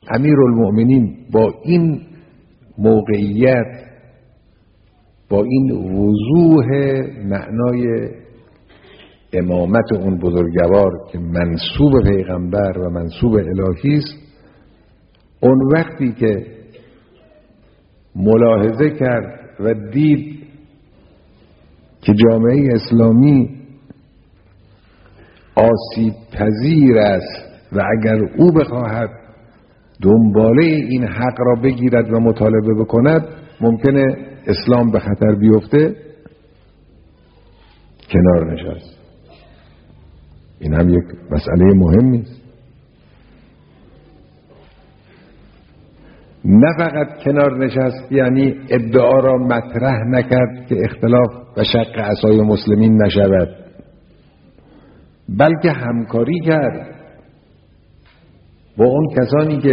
امیرالمؤمنین با این موقعیت، با این وضوح معنای امامت اون بزرگوار که منسوب پیغمبر و منسوب الهی است، اون وقتی که ملاحظه کرد و دید که جامعه اسلامی آسیب پذیر است و اگر او بخواهد دنباله این حق را بگیرد و مطالبه بکند ممکنه اسلام به خطر بیفته، کنار نشست. این هم یک مسئله مهمی است. نه فقط کنار نشست یعنی ادعا را مطرح نکرد که اختلاف و شق عصای مسلمین نشود، بلکه همکاری کرد با اون کسانی که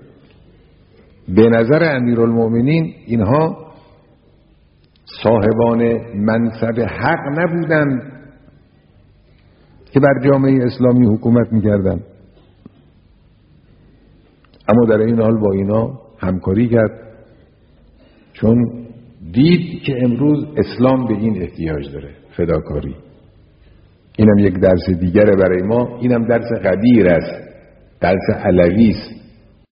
به نظر امیرالمؤمنین اینها صاحبان منصب حق نبودند که بر جامعه اسلامی حکومت میکردند، اما در این حال با اینا همکاری کرد چون دید که امروز اسلام به این احتیاج داره، فداکاری. اینم یک درس دیگره برای ما، اینم درس قدیر است، درس علوی است.